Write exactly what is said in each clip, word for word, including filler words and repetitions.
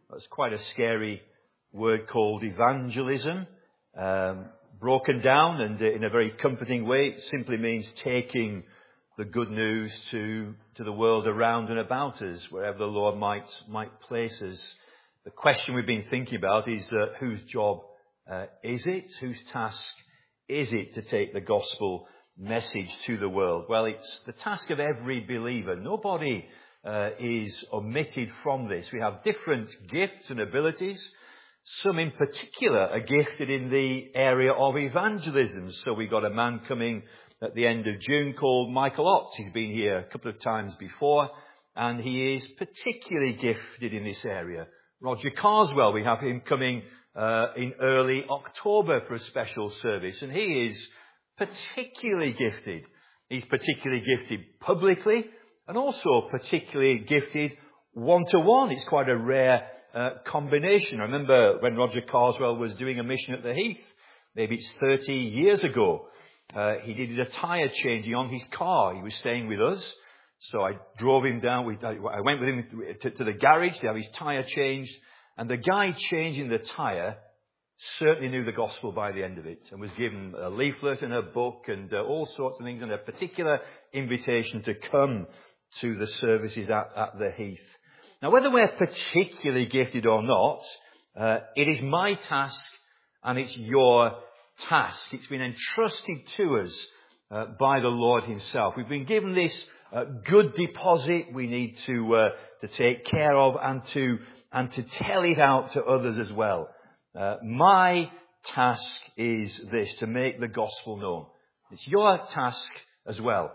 That's quite a scary word called evangelism. Um, broken down and in a very comforting way, it simply means taking the good news to, to the world around and about us, wherever the Lord might, might place us. The question we've been thinking about is uh, whose job uh, is it? Whose task is it to take the gospel message to the world? Well, it's the task of every believer. Nobody uh, is omitted from this. We have different gifts and abilities. Some in particular are gifted in the area of evangelism. So we've got a man coming at the end of June called Michael Ott. He's been here a couple of times before, and he is particularly gifted in this area. Roger Carswell, we have him coming uh, in early October for a special service, and he is particularly gifted. He's particularly gifted publicly, and also particularly gifted one-to-one. It's quite a rare uh, combination. I remember when Roger Carswell was doing a mission at the Heath, maybe it's thirty years ago. Uh, he did a tyre changing on his car. He was staying with us. So I drove him down. We, I went with him to, to the garage to have his tyre changed. And the guy changing the tyre certainly knew the gospel by the end of it and was given a leaflet and a book and uh, all sorts of things and a particular invitation to come to the services at, at the Heath. Now, whether we're particularly gifted or not, uh, it is my task and it's your task. It's been entrusted to us uh, by the Lord himself. We've been given this uh, good deposit we need to uh, to take care of and to and to tell it out to others as well. Uh, my task is this, to make the gospel known. It's your task as well.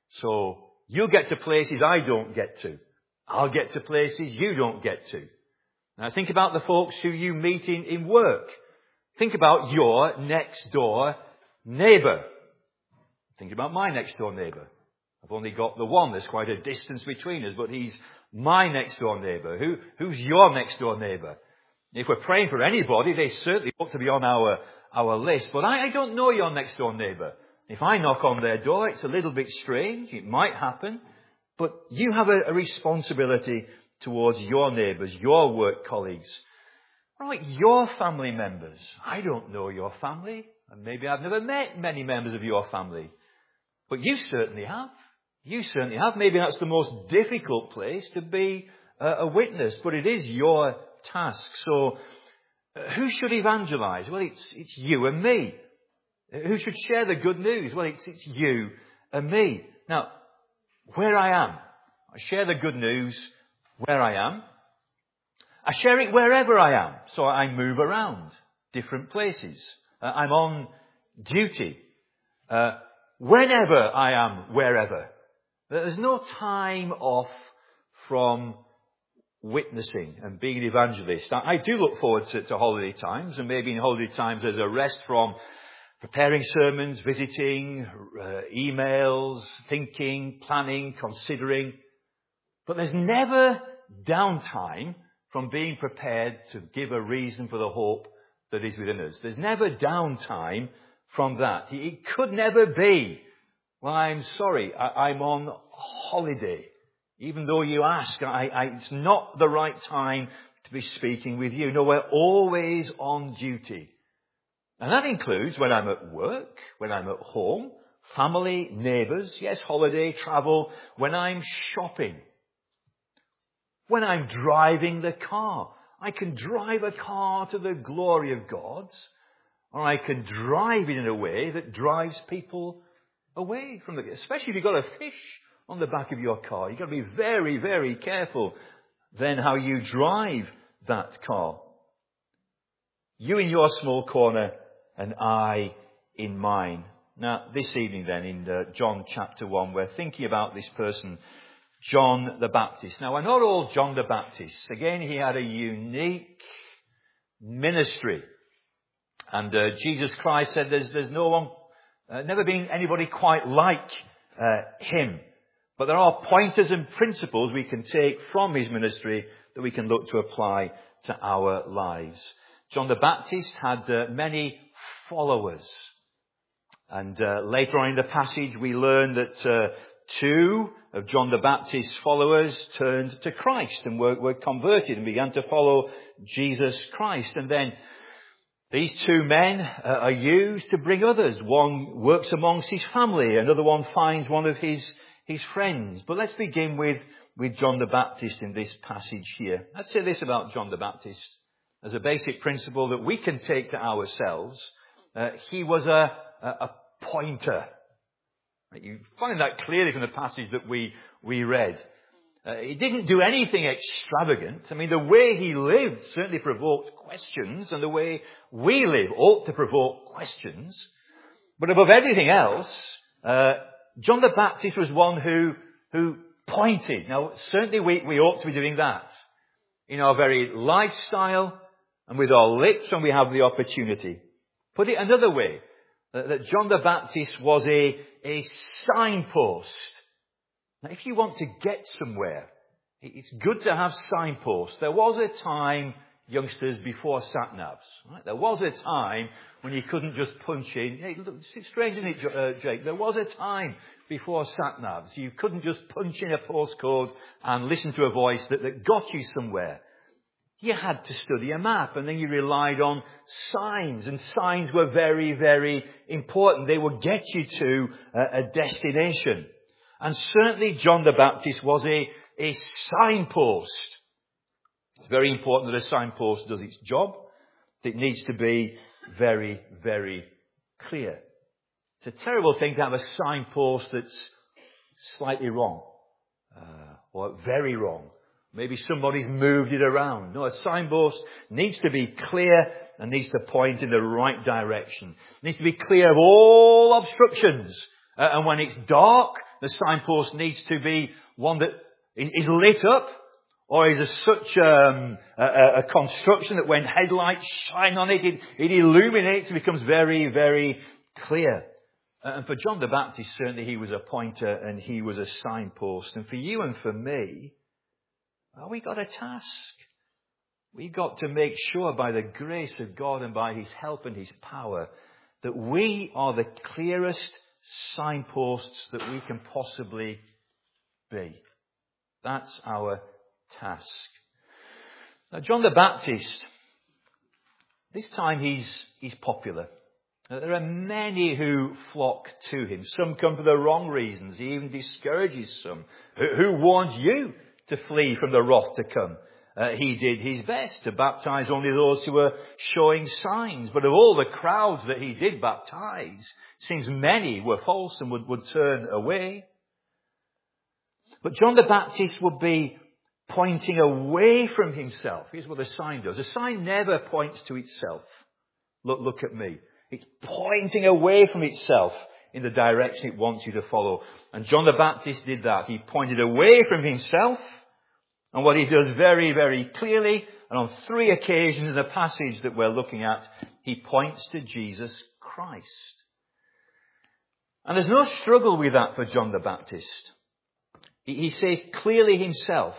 So you'll get to places I don't get to. I'll get to places you don't get to. Now think about the folks who you meet in, in work. Think about your next door neighbour. Think about my next door neighbour. I've only got the one. There's quite a distance between us, but he's my next door neighbour. Who, who's your next door neighbour? If we're praying for anybody, they certainly ought to be on our, our list. But I, I don't know your next door neighbour. If I knock on their door, it's a little bit strange. It might happen. But you have a, a responsibility towards your neighbours, your work colleagues. Right, your family members. I don't know your family. And maybe I've never met many members of your family. But you certainly have. You certainly have. Maybe that's the most difficult place to be a, a witness. But it is your task. So, uh, who should evangelize? Well, it's, it's you and me. Who should share the good news? Well, it's, it's you and me. Now, where I am. I share the good news where I am. I share it wherever I am. So I move around different places. Uh, I'm on duty. Uh, whenever I am, wherever. There's no time off from witnessing and being an evangelist. I, I do look forward to, to holiday times, and maybe in holiday times there's a rest from preparing sermons, visiting, uh, emails, thinking, planning, considering. But there's never downtime from being prepared to give a reason for the hope that is within us. There's never downtime from that. It could never be, well, I'm sorry, I, I'm on holiday. Even though you ask, I, I, it's not the right time to be speaking with you. No, we're always on duty. And that includes when I'm at work, when I'm at home, family, neighbours, yes, holiday, travel, when I'm shopping. When I'm driving the car. I can drive a car to the glory of God, or I can drive it in a way that drives people away from the, especially if you've got a fish on the back of your car. You've got to be very, very careful then how you drive that car. You in your small corner and I in mine. Now, this evening then in uh, John chapter one, we're thinking about this person, John the Baptist. Now, we're not all John the Baptists. Again, he had a unique ministry. And uh, Jesus Christ said there's, there's no one, uh, never been anybody quite like uh, him. But there are pointers and principles we can take from his ministry that we can look to apply to our lives. John the Baptist had uh, many followers. And uh, later on in the passage we learn that uh, two of John the Baptist's followers turned to Christ and were, were converted and began to follow Jesus Christ. And then these two men uh, are used to bring others. One works amongst his family, another one finds one of his, his friends. But let's begin with, with John the Baptist in this passage here. Let's say this about John the Baptist as a basic principle that we can take to ourselves. Uh, he was a, a, a pointer. You find that clearly from the passage that we, we read. Uh, he didn't do anything extravagant. I mean, the way he lived certainly provoked questions, and the way we live ought to provoke questions. But above everything else, uh, John the Baptist was one who, who pointed. Now, certainly we, we ought to be doing that in our very lifestyle and with our lips when we have the opportunity. Put it another way, uh, that John the Baptist was a, a signpost. Now, if you want to get somewhere, it's good to have signposts. There was a time, youngsters, before sat-navs. Right? There was a time when you couldn't just punch in. Hey, look, it's strange, isn't it, uh, Jake? There was a time before sat-navs. You couldn't just punch in a postcode and listen to a voice that, that got you somewhere. You had to study a map, and then you relied on signs, and signs were very, very important. They would get you to a, a destination. And certainly John the Baptist was a, a signpost. It's very important that a signpost does its job. It needs to be very, very clear. It's a terrible thing to have a signpost that's slightly wrong, uh, or very wrong. Maybe somebody's moved it around. No, a signpost needs to be clear and needs to point in the right direction. It needs to be clear of all obstructions. Uh, and when it's dark, the signpost needs to be one that is lit up, or is a, such um, a, a construction that when headlights shine on it, it, it illuminates and becomes very, very clear. Uh, and for John the Baptist, certainly he was a pointer and he was a signpost. And for you and for me, well, we got a task. We got to make sure by the grace of God and by his help and his power that we are the clearest signposts that we can possibly be. That's our task. Now, John the Baptist, this time he's, he's popular. There are many who flock to him. Some come for the wrong reasons. He even discourages some. Who, who warns you to flee from the wrath to come? Uh, he did his best to baptize only those who were showing signs. But of all the crowds that he did baptize, it seems many were false and would, would turn away. But John the Baptist would be pointing away from himself. Here's what a sign does. A sign never points to itself. Look, look at me. It's pointing away from itself in the direction it wants you to follow. And John the Baptist did that. He pointed away from himself. And what he does very, very clearly, and on three occasions in the passage that we're looking at, he points to Jesus Christ. And there's no struggle with that for John the Baptist. He says clearly himself.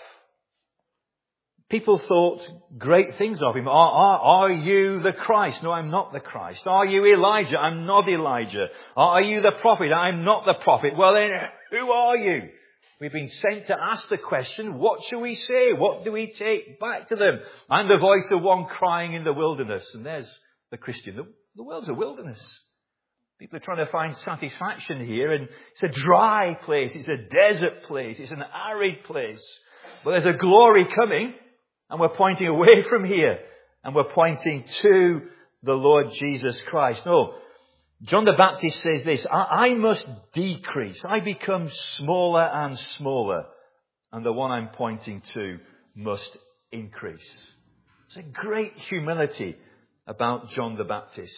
People thought great things of him. Are, are, are you the Christ? No, I'm not the Christ. Are you Elijah? I'm not Elijah. Are you the prophet? I'm not the prophet. Well then, who are you? We've been sent to ask the question, what shall we say? What do we take back to them? I'm the voice of one crying in the wilderness. And there's the Christian. The, the world's a wilderness. People are trying to find satisfaction here, and it's a dry place. It's a desert place. It's an arid place. But there's a glory coming, and we're pointing away from here, and we're pointing to the Lord Jesus Christ. No, John the Baptist says this, I, I must decrease. I become smaller and smaller, and the one I'm pointing to must increase. There's a great humility about John the Baptist.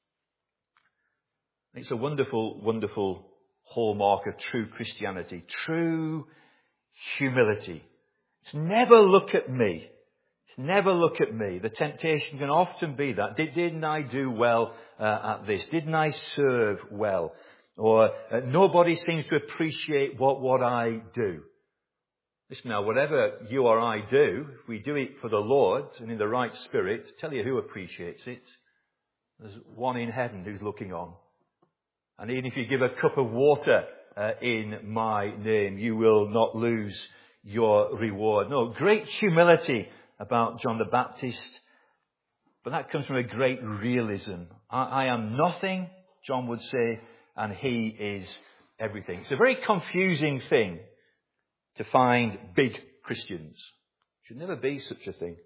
It's a wonderful, wonderful hallmark of true Christianity. True humility. It's never look at me. It's never look at me. The temptation can often be that. Did, didn't I do well uh, at this? Didn't I serve well? Or uh, nobody seems to appreciate what, what I do. Listen now, whatever you or I do, if we do it for the Lord and in the right spirit, tell you who appreciates it. There's one in heaven who's looking on. And even if you give a cup of water uh, in my name. You will not lose your reward. No, great humility about John the Baptist. But that comes from a great realism. I, I am nothing, John would say, and he is everything. It's a very confusing thing to find big Christians. It should never be such a thing.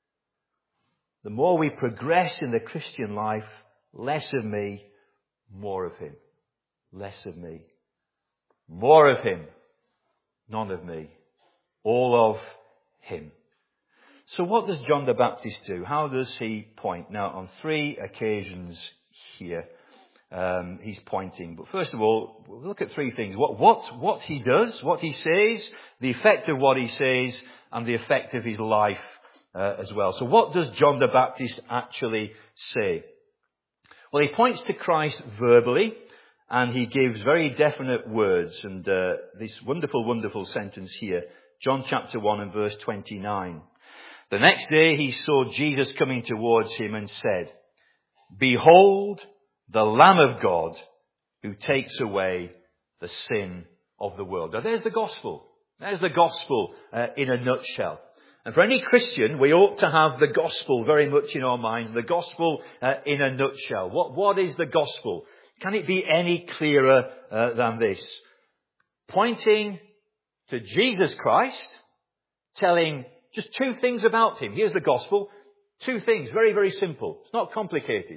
The more we progress in the Christian life, less of me, more of him. Less of me. More of him, none of me. All of him. So what does John the Baptist do? How does he point? Now, on three occasions here, um, he's pointing. But first of all, we'll look at three things. What, what, what he does, what he says, the effect of what he says, and the effect of his life uh, as well. So what does John the Baptist actually say? Well, he points to Christ verbally, and he gives very definite words. And uh, this wonderful, wonderful sentence here, John chapter one and verse twenty-nine. The next day he saw Jesus coming towards him and said, "Behold, the Lamb of God who takes away the sin of the world." Now there's the gospel. There's the gospel uh, in a nutshell. And for any Christian, we ought to have the gospel very much in our minds. The gospel uh, in a nutshell. What, what is the gospel? Can it be any clearer uh, than this? Pointing to Jesus Christ, telling just two things about him. Here's the gospel. Two things. Very, very simple. It's not complicated.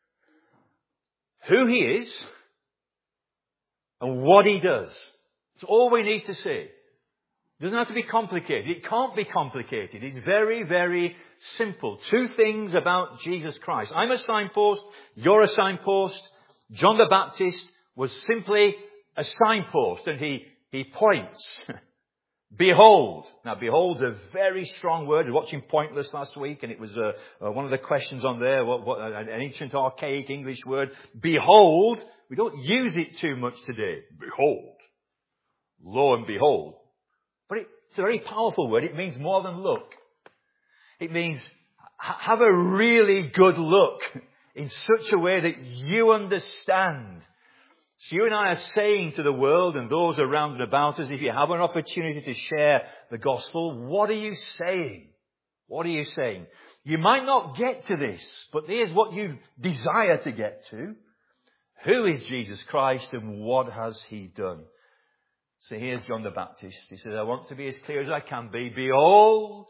Who he is and what he does. It's all we need to say. It doesn't have to be complicated. It can't be complicated. It's very, very simple. Two things about Jesus Christ. I'm a signpost. You're a signpost. John the Baptist was simply a signpost, and he, he points. Behold. Now, behold's a very strong word. I was watching Pointless last week, and it was uh, uh, one of the questions on there, what, what, an ancient archaic English word. Behold. We don't use it too much today. Behold. Lo and behold. But it's a very powerful word. It means more than look. It means have a really good look in such a way that you understand. So you and I are saying to the world and those around and about us, if you have an opportunity to share the gospel, what are you saying? What are you saying? You might not get to this, but here's what you desire to get to. Who is Jesus Christ and what has he done? So here's John the Baptist. He says, I want to be as clear as I can be. Behold,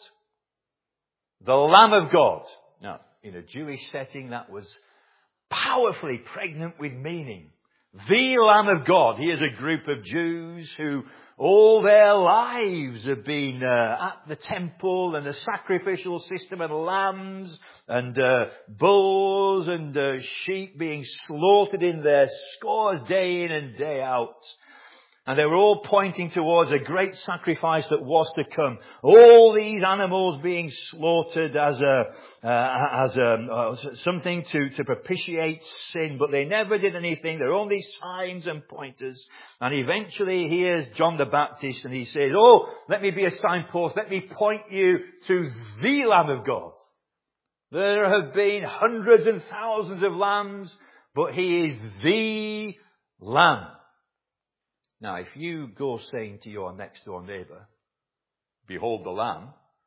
the Lamb of God. Now, in a Jewish setting, that was powerfully pregnant with meaning. The Lamb of God. Here's a group of Jews who all their lives have been uh, at the temple and the sacrificial system, and lambs and uh, bulls and uh, sheep being slaughtered in their scores day in and day out. And they were all pointing towards a great sacrifice that was to come. All these animals being slaughtered as a, uh, as a, uh, something to, to propitiate sin. But they never did anything. They're only signs and pointers. And eventually here's John the Baptist, and he says, oh, let me be a signpost. Let me point you to the Lamb of God. There have been hundreds and thousands of lambs, but he is the Lamb. Now, if you go saying to your next door neighbour, behold the Lamb,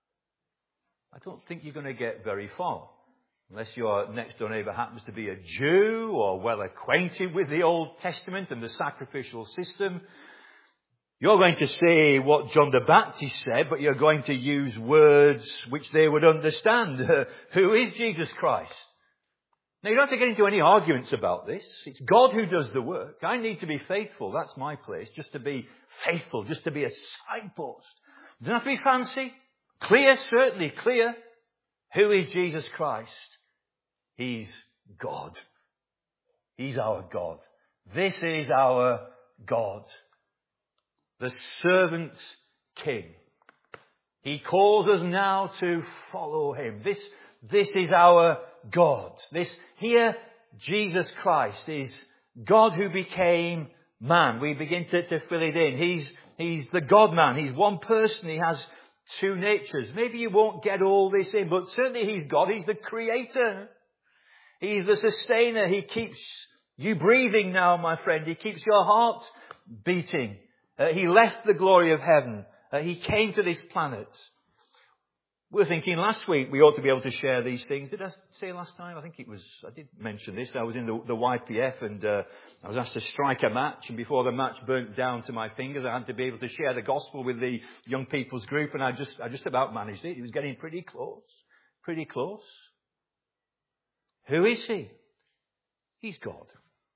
I don't think you're going to get very far. Unless your next door neighbour happens to be a Jew or well acquainted with the Old Testament and the sacrificial system. You're going to say what John the Baptist said, but you're going to use words which they would understand. Uh, who is Jesus Christ? Now, you don't have to get into any arguments about this. It's God who does the work. I need to be faithful. That's my place. Just to be faithful. Just to be a signpost. It doesn't have to be fancy. Clear, certainly clear. Who is Jesus Christ? He's God. He's our God. This is our God. The servant king. He calls us now to follow him. This, this is our God. This here, Jesus Christ is God who became man. We begin to, to fill it in. He's, he's the God-man. He's one person. He has two natures. Maybe you won't get all this in, but certainly he's God. He's the creator. He's the sustainer. He keeps you breathing now, my friend. He keeps your heart beating. Uh, he left the glory of heaven. Uh, he came to this planet. We were thinking last week we ought to be able to share these things. Did I say last time? I think it was, I did mention this. I was in the, the Y P F and uh, I was asked to strike a match, and before the match burnt down to my fingers, I had to be able to share the gospel with the young people's group, and I just, I just about managed it. It was getting pretty close. Pretty close. Who is he? He's God.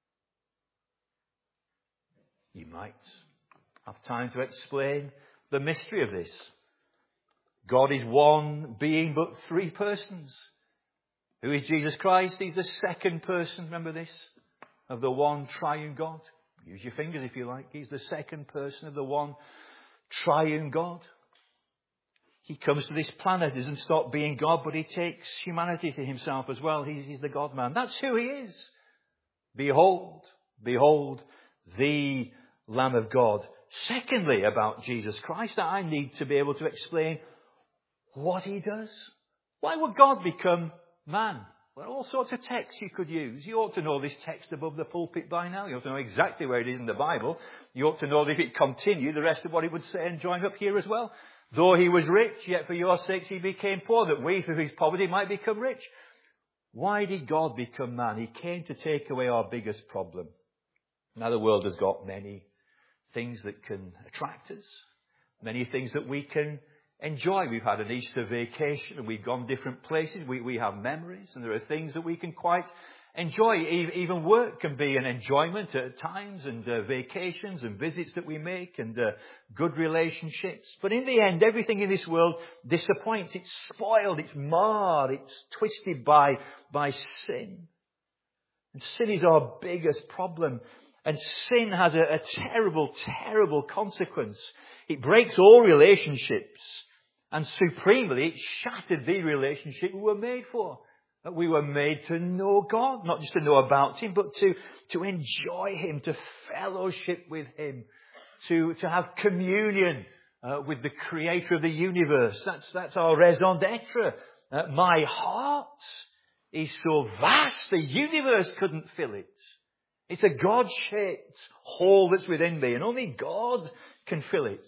You might have time to explain the mystery of this. God is one being, but three persons. Who is Jesus Christ? He's the second person, remember this, of the one triune God. Use your fingers if you like. He's the second person of the one triune God. He comes to this planet, doesn't stop being God, but he takes humanity to himself as well. He's, he's the God-man. That's who he is. Behold, behold, the Lamb of God. Secondly, about Jesus Christ, I need to be able to explain what he does. Why would God become man? Well, all sorts of texts you could use. You ought to know this text above the pulpit by now. You ought to know exactly where it is in the Bible. You ought to know that if it continued, the rest of what it would say and join up here as well. Though he was rich, yet for your sakes he became poor, that we through his poverty might become rich. Why did God become man? He came to take away our biggest problem. Now the world has got many things that can attract us, many things that we can enjoy. We've had an Easter vacation and we've gone different places. We, we have memories, and there are things that we can quite enjoy. Even work can be an enjoyment at times, and uh, vacations and visits that we make, and uh, good relationships. But in the end, everything in this world disappoints. It's spoiled, it's marred, it's twisted by, by sin. And sin is our biggest problem. And sin has a, a terrible, terrible consequence. It breaks all relationships. And supremely, it shattered the relationship we were made for. That we were made to know God, not just to know about him, but to, to enjoy him, to fellowship with him, to, to have communion uh, with the creator of the universe. That's, that's our raison d'etre. Uh, my heart is so vast, the universe couldn't fill it. It's a God-shaped hole that's within me, and only God can fill it.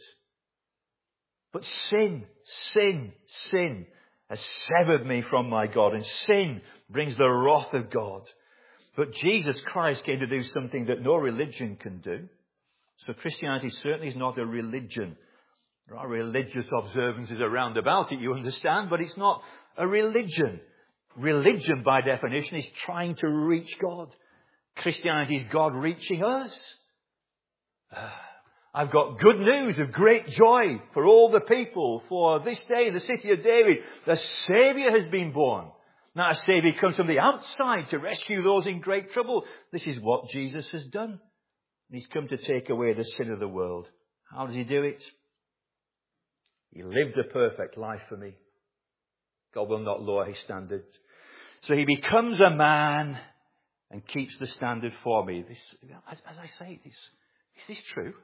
But sin, sin, sin has severed me from my God, and sin brings the wrath of God. But Jesus Christ came to do something that no religion can do. So Christianity certainly is not a religion. There are religious observances around about it, you understand, but it's not a religion. Religion, by definition, is trying to reach God. Christianity is God reaching us. I've got good news of great joy for all the people. For this day, the city of David, the Saviour has been born. Now a Saviour comes from the outside to rescue those in great trouble. This is what Jesus has done. He's come to take away the sin of the world. How does he do it? He lived a perfect life for me. God will not lower his standards. So he becomes a man and keeps the standard for me. This, as, as I say, this, is this true?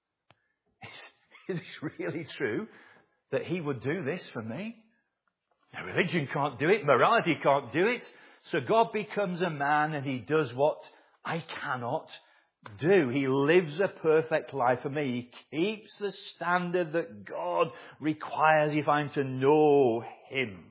Is this really true that he would do this for me? Now, religion can't do it. Morality can't do it. So God becomes a man and he does what I cannot do. He lives a perfect life for me. He keeps the standard that God requires if I'm to know him.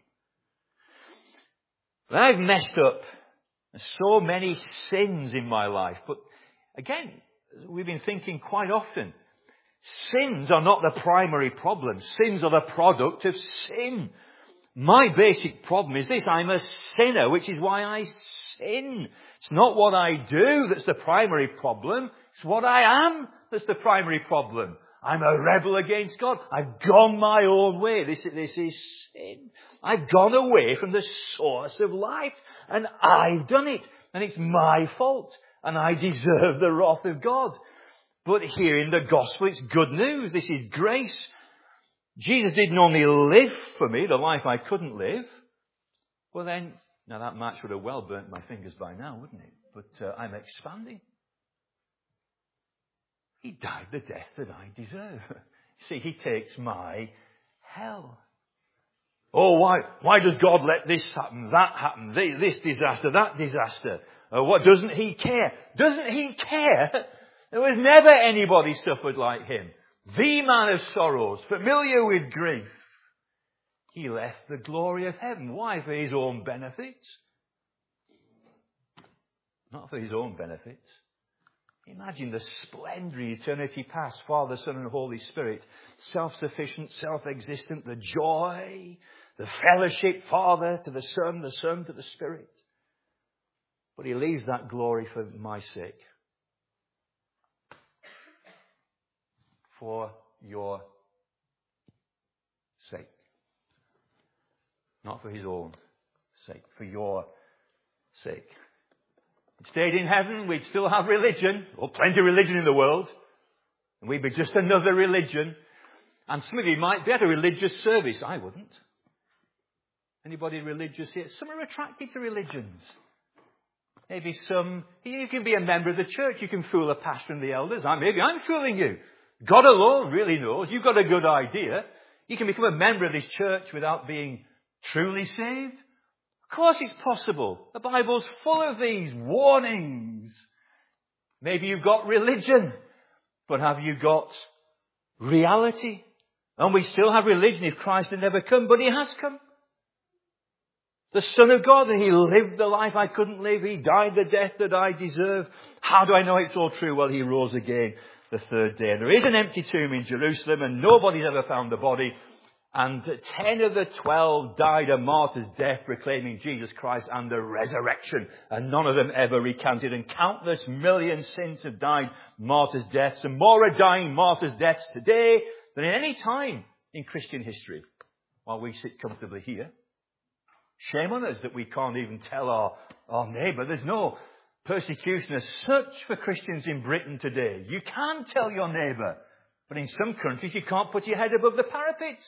But I've messed up so many sins in my life. But again, we've been thinking quite often, sins are not the primary problem. Sins are the product of sin. My basic problem is this: I'm a sinner, which is why I sin. It's not what I do that's the primary problem. It's what I am that's the primary problem. I'm a rebel against God. I've gone my own way. This, this is sin. I've gone away from the source of life, and I've done it. And it's my fault, and I deserve the wrath of God. But here in the gospel, it's good news. This is grace. Jesus didn't only live for me the life I couldn't live. Well then, now that match would have well burnt my fingers by now, wouldn't it? But uh, I'm expanding. He died the death that I deserve. See, he takes my hell. Oh, why, why does God let this happen, that happen, this disaster, that disaster? Uh, what, doesn't he care? Doesn't he care There was never anybody suffered like him. The man of sorrows, familiar with grief. He left the glory of heaven. Why? For his own benefits? Not for his own benefits. Imagine the splendor of eternity past. Father, Son and Holy Spirit. Self-sufficient, self-existent. The joy, the fellowship. Father to the Son, the Son to the Spirit. But he leaves that glory for my sake. For your sake. Not for his own sake. For your sake. If he stayed in heaven, we'd still have religion. Or plenty of religion in the world. And we'd be just another religion. And some of you might be at a religious service. I wouldn't. Anybody religious here? Some are attracted to religions. Maybe some, you can be a member of the church. You can fool the pastor and the elders. I, maybe I'm fooling you. God alone really knows. You've got a good idea. You can become a member of this church without being truly saved. Of course it's possible. The Bible's full of these warnings. Maybe you've got religion, but have you got reality? And we still have religion if Christ had never come, but he has come. The Son of God, and he lived the life I couldn't live. He died the death that I deserve. How do I know it's all true? Well, he rose again the third day. And there is an empty tomb in Jerusalem, and nobody's ever found the body. And ten of the twelve died a martyr's death proclaiming Jesus Christ and the resurrection. And none of them ever recanted. And countless million saints have died martyrs' deaths. And more are dying martyrs' deaths today than at any time in Christian history. While we sit comfortably here. Shame on us that we can't even tell our, our neighbour. There's no persecution as such for Christians in Britain today. You can tell your neighbour. But in some countries you can't put your head above the parapets.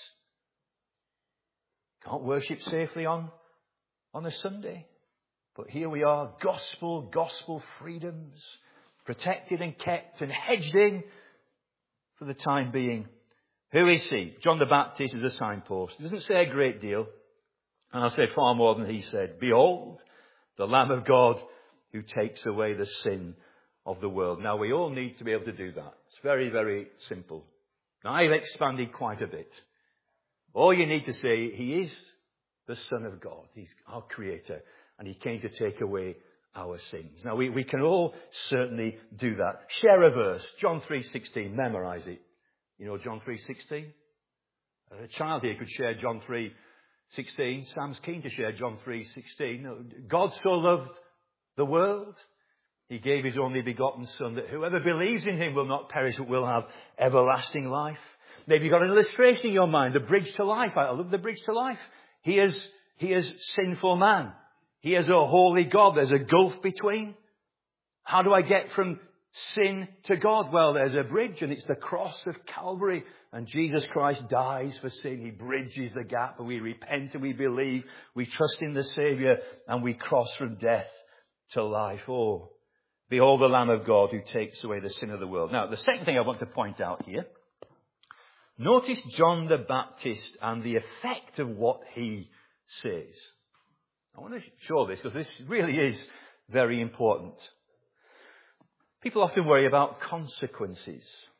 Can't worship safely on, on a Sunday. But here we are, gospel, gospel freedoms, protected and kept and hedged in for the time being. Who is he? John the Baptist is a signpost. He doesn't say a great deal. And I'll say far more than he said. Behold, the Lamb of God who takes away the sin of the world. Now we all need to be able to do that. It's very, very simple. Now I've expanded quite a bit. All you need to say, he is the Son of God. He's our Creator. And he came to take away our sins. Now we, we can all certainly do that. Share a verse. John three sixteen. Memorize it. You know John three sixteen? A child here could share John three sixteen. Sam's keen to share John three sixteen. God so loved the world. He gave his only begotten Son that whoever believes in him will not perish but will have everlasting life. Maybe you've got an illustration in your mind. The bridge to life. I love the bridge to life. He is, he is sinful man. He is a holy God. There's a gulf between. How do I get from sin to God? Well, there's a bridge and it's the cross of Calvary. And Jesus Christ dies for sin. He bridges the gap and we repent and we believe. We trust in the Saviour and we cross from death to life. Oh, behold the Lamb of God who takes away the sin of the world. Now, the second thing I want to point out here. Notice John the Baptist and the effect of what he says. I want to show this because this really is very important. People often worry about consequences.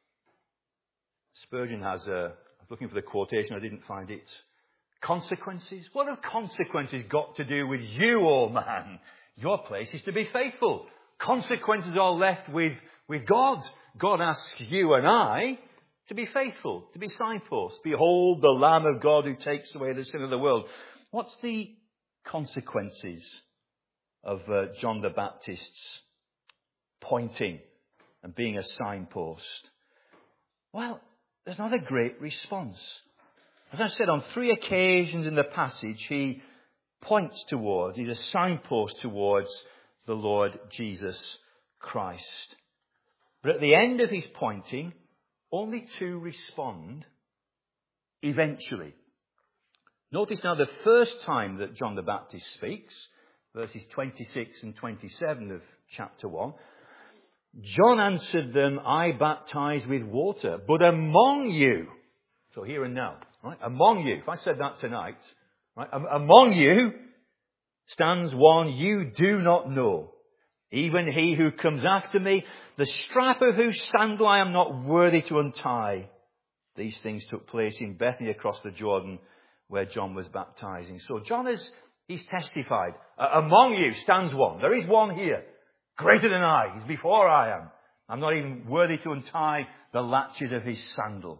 Spurgeon has a, I was looking for the quotation, I didn't find it. Consequences? What have consequences got to do with you, oh man? Your place is to be faithful. Consequences are left with, with God. God asks you and I to be faithful, to be signposts. Behold the Lamb of God who takes away the sin of the world. What's the consequences of uh, John the Baptist's pointing and being a signpost? Well, there's not a great response. As I said, on three occasions in the passage, he points towards, he's a signpost towards the Lord Jesus Christ. But at the end of his pointing, only two respond eventually. Notice now the first time that John the Baptist speaks, verses twenty-six and twenty-seven of chapter one. John answered them, I baptize with water, but among you, so here and now, right? Among you, if I said that tonight, right? Among you stands one you do not know. even he who comes after me, the strap of whose sandal I am not worthy to untie. These things took place in Bethany across the Jordan where John was baptizing. So John has, he's testified. Uh, among you stands one. There is one here, greater than I. He's before I am. I'm not even worthy to untie the latchet of his sandal.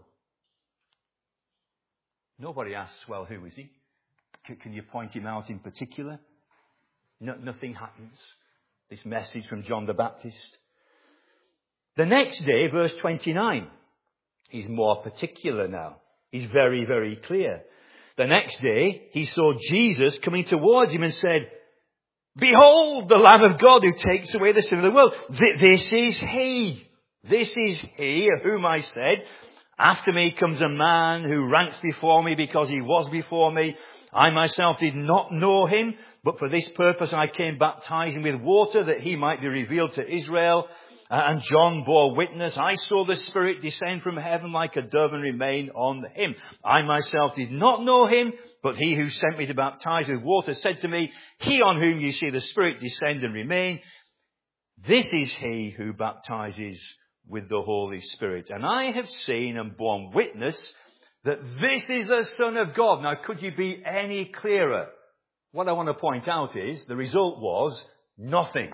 Nobody asks, well, who is he? C- can you point him out in particular? No, nothing happens. This message from John the Baptist. The next day, verse twenty-nine, he's more particular now. He's very, very clear. The next day, he saw Jesus coming towards him and said, behold, the Lamb of God who takes away the sin of the world. Th- this is he. This is he of whom I said, after me comes a man who ranks before me because he was before me. I myself did not know him, but for this purpose I came baptizing with water that he might be revealed to Israel. Uh, and John bore witness. I saw the Spirit descend from heaven like a dove and remain on him. I myself did not know him, but he who sent me to baptize with water said to me, he on whom you see the Spirit descend and remain, this is he who baptizes with the Holy Spirit. And I have seen and borne witness that this is the Son of God. Now, could you be any clearer? What I want to point out is the result was nothing.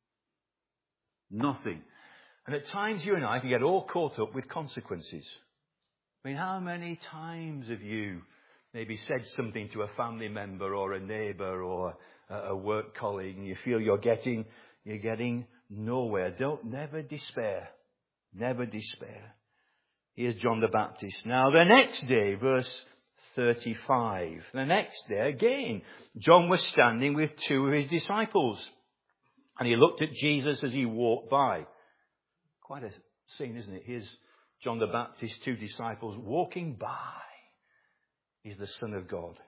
Nothing. And at times you and I can get all caught up with consequences. I mean, how many times have you maybe said something to a family member or a neighbour or a work colleague and you feel you're getting, you're getting nowhere? Don't, never despair. Never despair. Here's John the Baptist. Now the next day, verse thirty-five. The next day again, John was standing with two of his disciples. And he looked at Jesus as he walked by. Quite a scene, isn't it? Here's John the Baptist, two disciples walking by. He's the Son of God.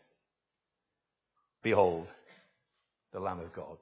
Behold, the Lamb of God.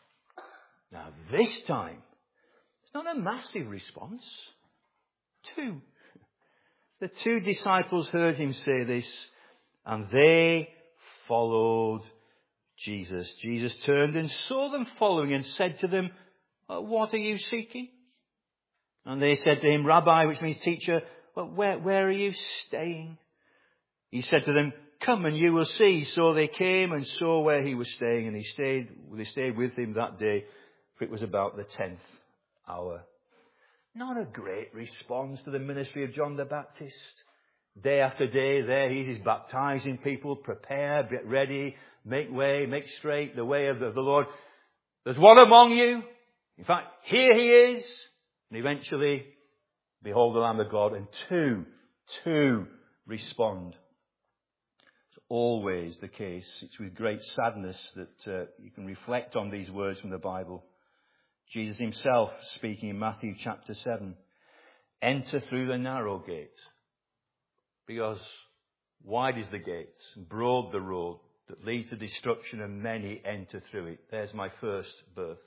Now this time, it's not a massive response. Two. The two disciples heard him say this, and they followed Jesus. Jesus turned and saw them following and said to them, what are you seeking? And they said to him, Rabbi, which means teacher, well, where, where are you staying? He said to them, come and you will see. So they came and saw where he was staying, and he stayed, they stayed with him that day, for it was about the tenth hour. Not a great response to the ministry of John the Baptist. Day after day there he is baptizing people, prepare, get ready, make way, make straight the way of the, of the Lord. There's one among you. In fact, here he is. And eventually, behold the Lamb of God. And two, two respond. It's always the case. It's with great sadness that uh, you can reflect on these words from the Bible. Jesus himself speaking in Matthew chapter seven. Enter through the narrow gate. Because wide is the gate, broad the road that leads to destruction, and many enter through it. There's my first birth.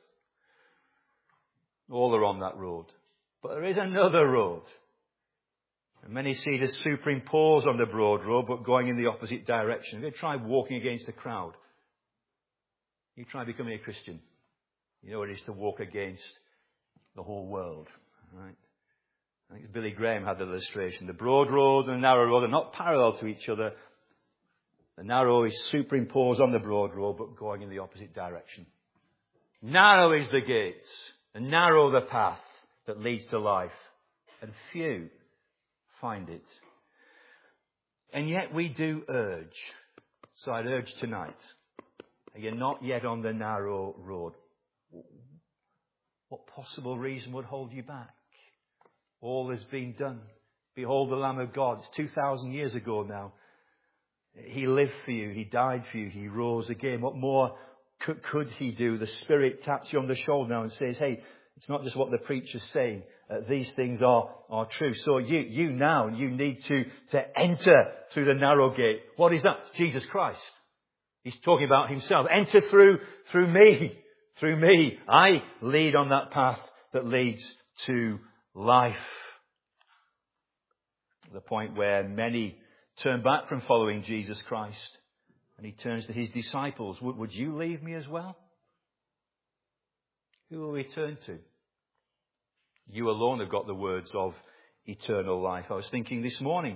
All are on that road. But there is another road. And many see it as superimposed on the broad road, but going in the opposite direction. If you try walking against the crowd, you try becoming a Christian. You know what it is to walk against the whole world. Right? I think Billy Graham had the illustration. The broad road and the narrow road are not parallel to each other. The narrow is superimposed on the broad road, but going in the opposite direction. Narrow is the gate, and narrow the path that leads to life, and few find it. And yet we do urge. So I'd urge tonight, you're not yet on the narrow road. What possible reason would hold you back? All has been done. Behold the Lamb of God. It's two thousand years ago now. He lived for you. He died for you. He rose again. What more could, could he do? The Spirit taps you on the shoulder now and says, hey, it's not just what the preacher's saying. Uh, these things are, are true. So you, you now, you need to, to enter through the narrow gate. What is that? Jesus Christ. He's talking about himself. Enter through, through me. Through me. I lead on that path that leads to life. The point where many turn back from following Jesus Christ, and he turns to his disciples. Would, would you leave me as well? Who will we turn to? You alone have got the words of eternal life. I was thinking this morning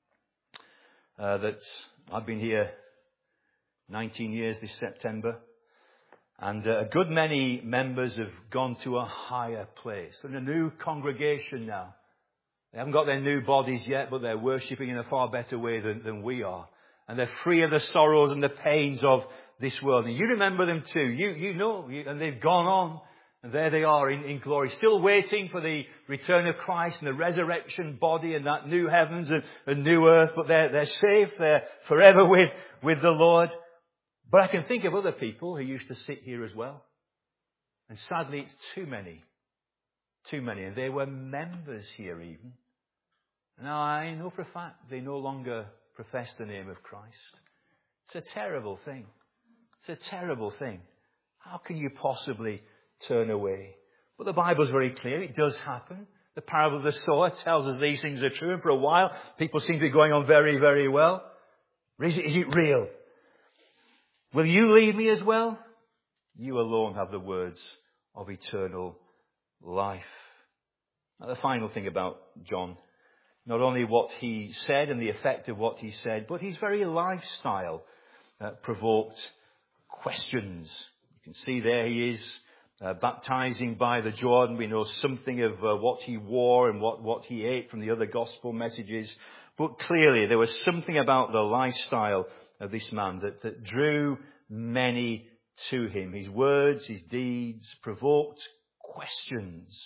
uh, that I've been here nineteen years this September, and uh, a good many members have gone to a higher place. They're in a new congregation now. They haven't got their new bodies yet, but they're worshipping in a far better way than, than we are. And they're free of the sorrows and the pains of this world. And you remember them too. You, you know, you, and they've gone on. And there they are in, in glory, still waiting for the return of Christ and the resurrection body and that new heavens and, and new earth. But they're, they're safe. They're forever with, with the Lord. But I can think of other people who used to sit here as well. And sadly, it's too many. Too many. And they were members here even. Now, I know for a fact they no longer profess the name of Christ. It's a terrible thing. It's a terrible thing. How can you possibly turn away? But the Bible's very clear. It does happen. The parable of the sower tells us these things are true. And for a while, people seem to be going on very, very well. Is it, is it real? Will you leave me as well? You alone have the words of eternal life. Now, the final thing about John, not only what he said and the effect of what he said, but his very lifestyle uh, provoked questions. You can see there he is uh, baptizing by the Jordan. We know something of uh, what he wore and what, what he ate from the other gospel messages. But clearly there was something about the lifestyle of this man that, that drew many to him. His words, his deeds provoked questions.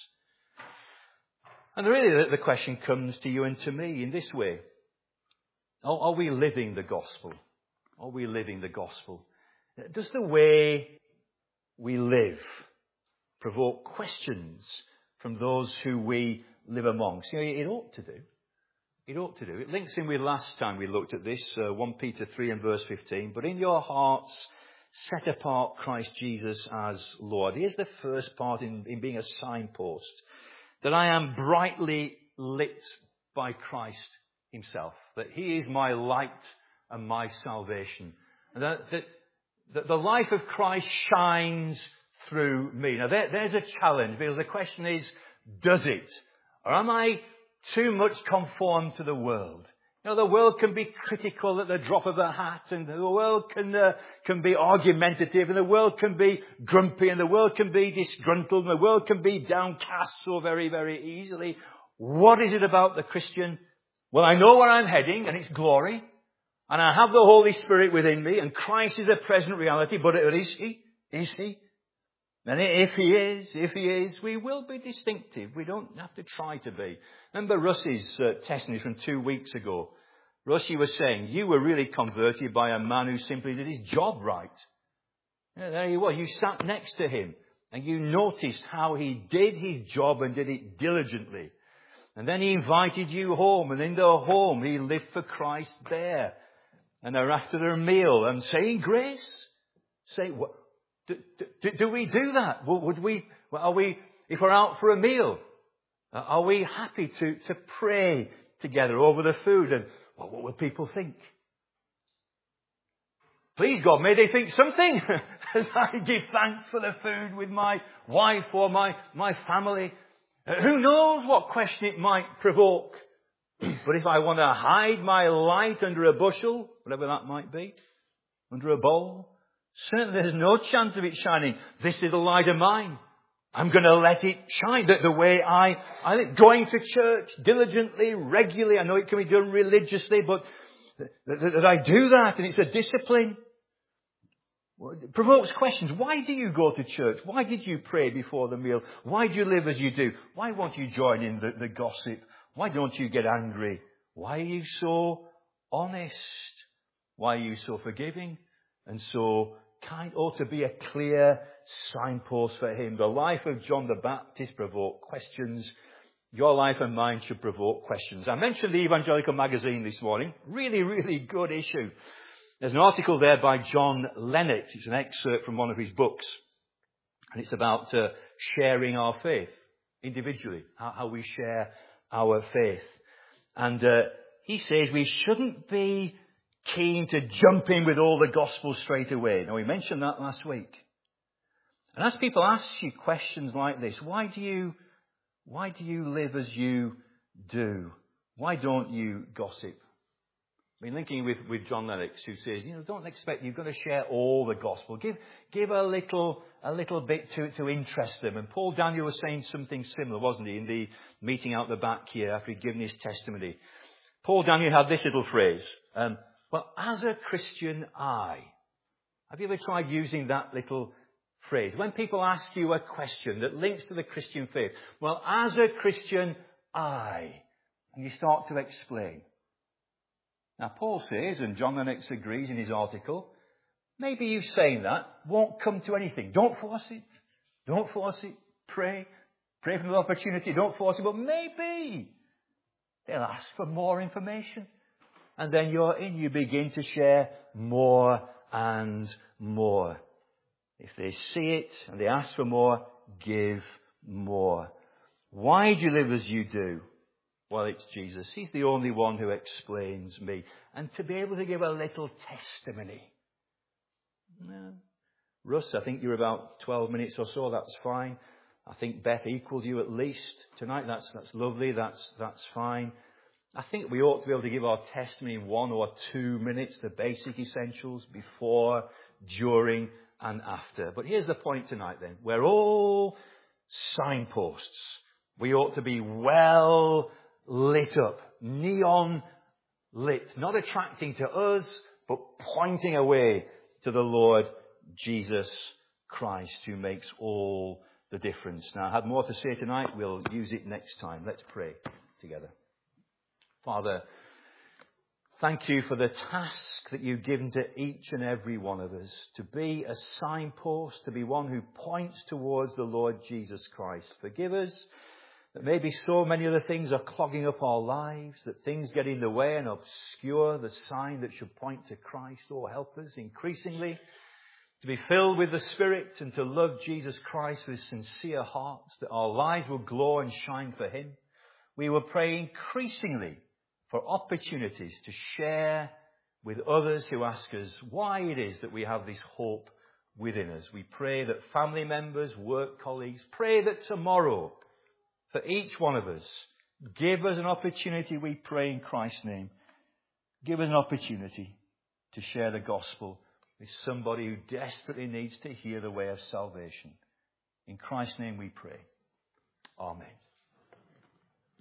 And really the, the question comes to you and to me in this way. Are, are we living the gospel? Are we living the gospel? Does the way we live provoke questions from those who we live amongst? You know, it ought to do. It ought to do. It links in with last time we looked at this, uh, First Peter three and verse fifteen. But in your hearts, set apart Christ Jesus as Lord. Here's the first part in, in being a signpost. That I am brightly lit by Christ himself. That he is my light and my salvation. And that, that, that the life of Christ shines through me. Now there, there's a challenge, because the question is, does it? Or am I too much conformed to the world? You know, the world can be critical at the drop of a hat, and the world can uh, can be argumentative, and the world can be grumpy, and the world can be disgruntled, and the world can be downcast so very, very easily. What is it about the Christian? Well, I know where I'm heading, and it's glory, and I have the Holy Spirit within me, and Christ is a present reality, but is he? Is he? And if he is, if he is, we will be distinctive. We don't have to try to be. Remember Russ's uh, testimony from two weeks ago. Russi was saying, you were really converted by a man who simply did his job right. Yeah, there he was. You sat next to him and you noticed how he did his job and did it diligently. And then he invited you home, and in the home he lived for Christ there. And they're after their meal and saying grace. Say, what? Do, do, do we do that? Would we, are we, if we're out for a meal, are we happy to, to pray together over the food? And well, what will people think? Please God, may they think something as I give thanks for the food with my wife or my, my family. Uh, who knows what question it might provoke? But if I want to hide my light under a bushel, whatever that might be, under a bowl, certainly there's no chance of it shining. This is the light of mine. I'm going to let it shine. The, the way I, I, going to church diligently, regularly. I know it can be done religiously, but that, that I do that, and it's a discipline. Well, it provokes questions. Why do you go to church? Why did you pray before the meal? Why do you live as you do? Why won't you join in the, the gossip? Why don't you get angry? Why are you so honest? Why are you so forgiving and so kind? Ought to be a clear signpost for him. The life of John the Baptist provoked questions. Your life and mine should provoke questions. I mentioned the Evangelical Magazine this morning. Really, really good issue. There's an article there by John Lennox. It's an excerpt from one of his books. And it's about uh, sharing our faith individually, how, how we share our faith. And uh, he says we shouldn't be keen to jump in with all the gospel straight away. Now, we mentioned that last week. And as people ask you questions like this, why do you, why do you live as you do? Why don't you gossip? I've been linking with, with John Lennox, who says, you know, don't expect you've got to share all the gospel. Give, give a little, a little bit to, to interest them. And Paul Daniel was saying something similar, wasn't he, in the meeting out the back here after he'd given his testimony. Paul Daniel had this little phrase, um, well, as a Christian, I. Have you ever tried using that little phrase? When people ask you a question that links to the Christian faith, well, as a Christian, I. And you start to explain. Now, Paul says, and John Lennox agrees in his article, maybe you saying that won't come to anything. Don't force it. Don't force it. Pray. Pray for an opportunity. Don't force it. But maybe they'll ask for more information. And then you're in. You begin to share more and more. If they see it and they ask for more, give more. Why do you live as you do? Well, it's Jesus. He's the only one who explains me. And to be able to give a little testimony. No. Russ, I think you're about twelve minutes or so. That's fine. I think Beth equaled you at least tonight. That's, that's lovely. That's, that's fine. I think we ought to be able to give our testimony in one or two minutes, the basic essentials, before, during, and after. But here's the point tonight then. We're all signposts. We ought to be well lit up, neon lit, not attracting to us, but pointing away to the Lord Jesus Christ, who makes all the difference. Now, I had more to say tonight. We'll use it next time. Let's pray together. Father, thank you for the task that you've given to each and every one of us, to be a signpost, to be one who points towards the Lord Jesus Christ. Forgive us that maybe so many other things are clogging up our lives, that things get in the way and obscure the sign that should point to Christ. Lord, help us increasingly to be filled with the Spirit and to love Jesus Christ with sincere hearts, that our lives will glow and shine for Him. We will pray increasingly for opportunities to share with others who ask us why it is that we have this hope within us. We pray that family members, work colleagues, pray that tomorrow, for each one of us, give us an opportunity, we pray in Christ's name. Give us an opportunity to share the gospel with somebody who desperately needs to hear the way of salvation. In Christ's name we pray. Amen.